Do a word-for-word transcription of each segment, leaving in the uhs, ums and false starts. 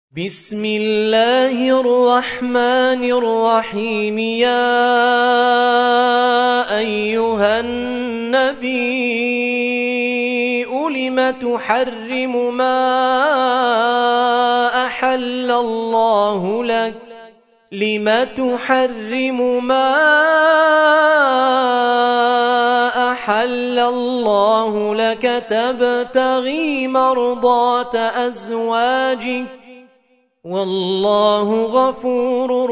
بسم الله الرحمن الرحيم. يا أيها النبي لم تحرم ما أحل الله لك لم تحرم ما أحل الله لك تبتغي مرضات أزواجك والله غفور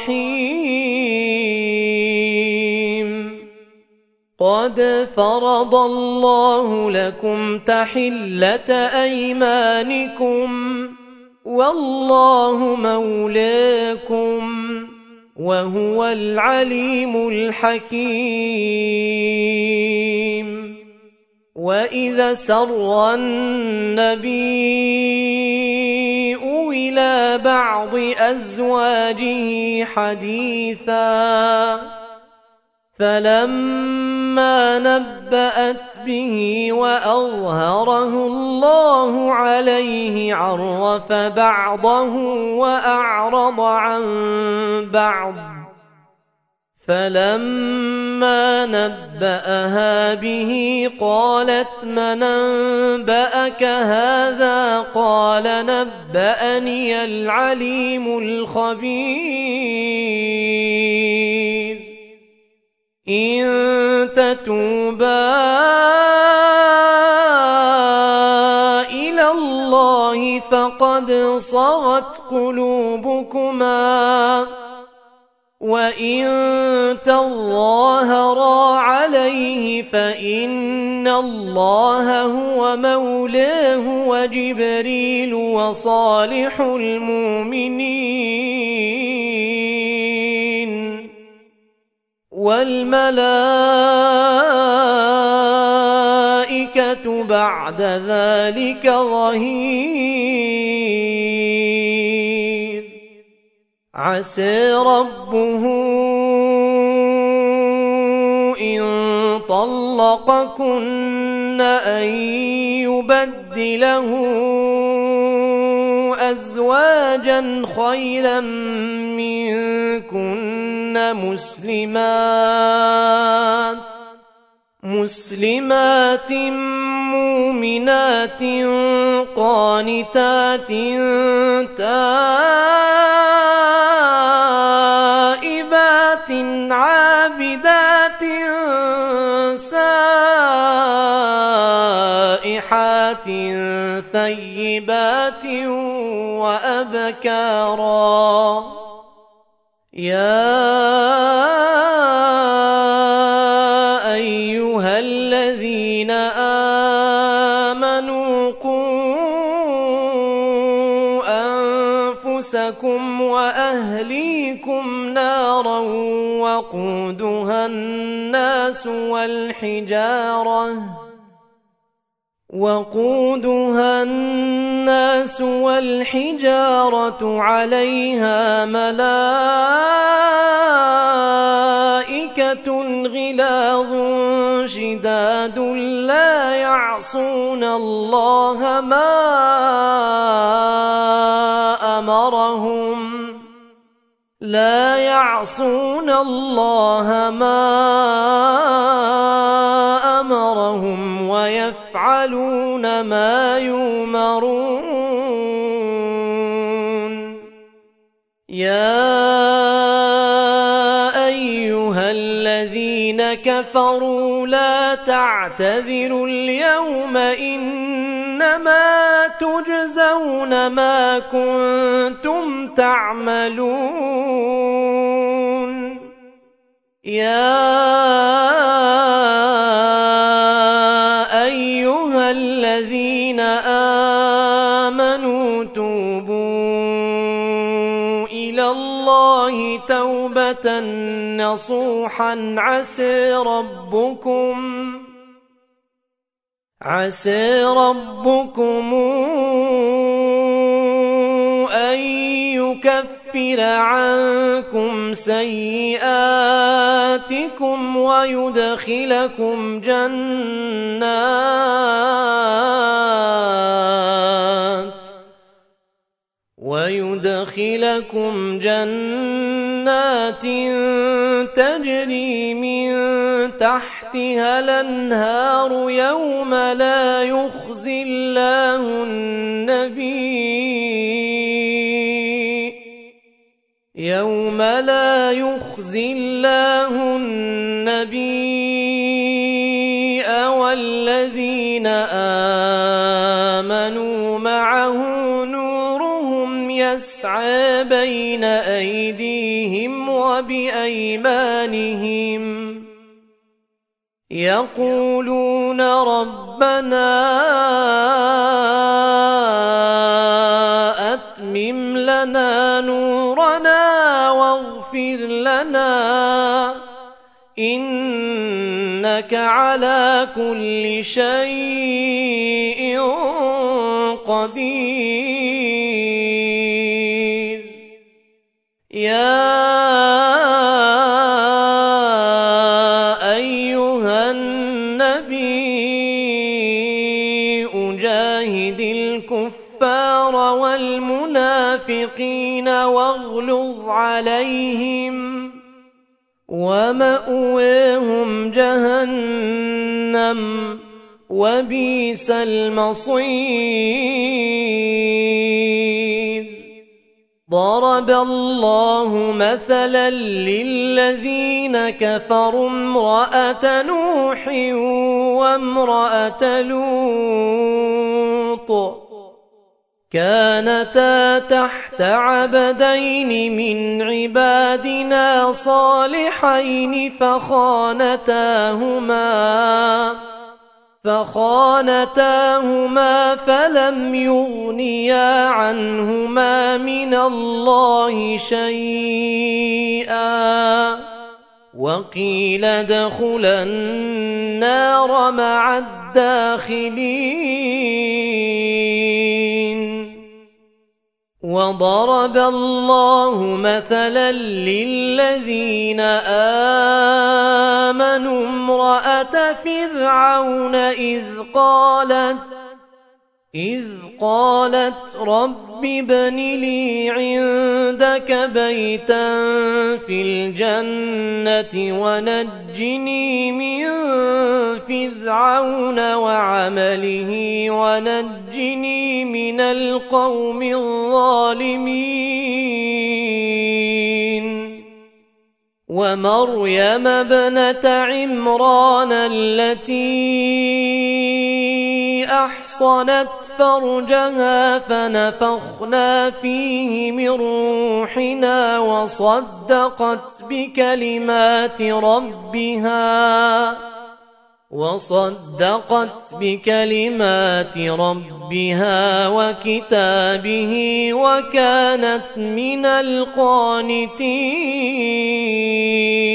رحيم. قد فرض الله لكم تحلة أيمانكم والله مولاكم وهو العليم الحكيم. وإذا سر النبي إلى بعض أزواجه حديثا فلما نبأت به وأظهره الله عليه عرف بعضه وأعرض عن بعض فلما نبأها به قالت من أنبأك هذا قال نبأني العليم الخبير. إن تتوبا إلى الله فقد صغت قلوبكما وإن تظاهرا عليه فإن الله هو مولاه وجبريل وصالح المؤمنين والملائكة بعد ذلك ظهير. عسى ربه إن طلقكن أن يبدله أزواجا خيرا منكن مسلمات مسلمات مؤمنات قانتات تائبات عابدات سائحات ثيبات وأبكارا. يا أيها الذين آمنوا قوا أنفسكم وأهليكم نارا وقودها الناس والحجارة وقودها الناس والحجارة عليها ملائكة غلاظ شداد لا يعصون الله ما أمرهم لا يعصون الله ما أمرهم ويفعلون ما يؤمرون. يا أيها الذين كفروا لا تعتذروا اليوم إنما تجزون ما كنتم تعملون. يا أيها الذين آمنوا توبوا إلى الله توبة نصوحا عسى ربكم عسى ربكم أن يكفر عنكم سيئاتكم ويدخلكم جنات ويدخلكم جنات تجري من تحتها الأنهار يوم لا يخزي الله النبي يوم لا يخزي الله النبي والذين آمنوا معه نورهم يسعى بين أيديهم وبأيمانهم يقولون ربنا أتمم لنا نورنا واغفر لنا إنك على كل شيء قدير. يا أيها النبي أجاهد الكفار والمنافقين واغلظ عليهم ومأواهم جهنم وبئس المصير. ضرب الله مثلا للذين كفروا امرأة نوح وامرأة لوط كانتا تحت عبدين من عبادنا صالحين فخانتاهما فخانتاهما فلم يغنيا عنهما من الله شيئا وقيل ادخلا النار مع الداخلين. وضرب الله مثلا للذين آمنوا امرأة فرعون إذ قالت إذ قالت رب ابن لي عندك بيتا في الجنة ونجني من فرعون وعمله ونجني من القوم الظالمين. ومريم ابنة عمران التي أحصنت فرجها فنفخنا فيه من روحنا وصدقت بكلمات ربها وصدقت بكلمات ربها وكتابه وكانت من القانتين.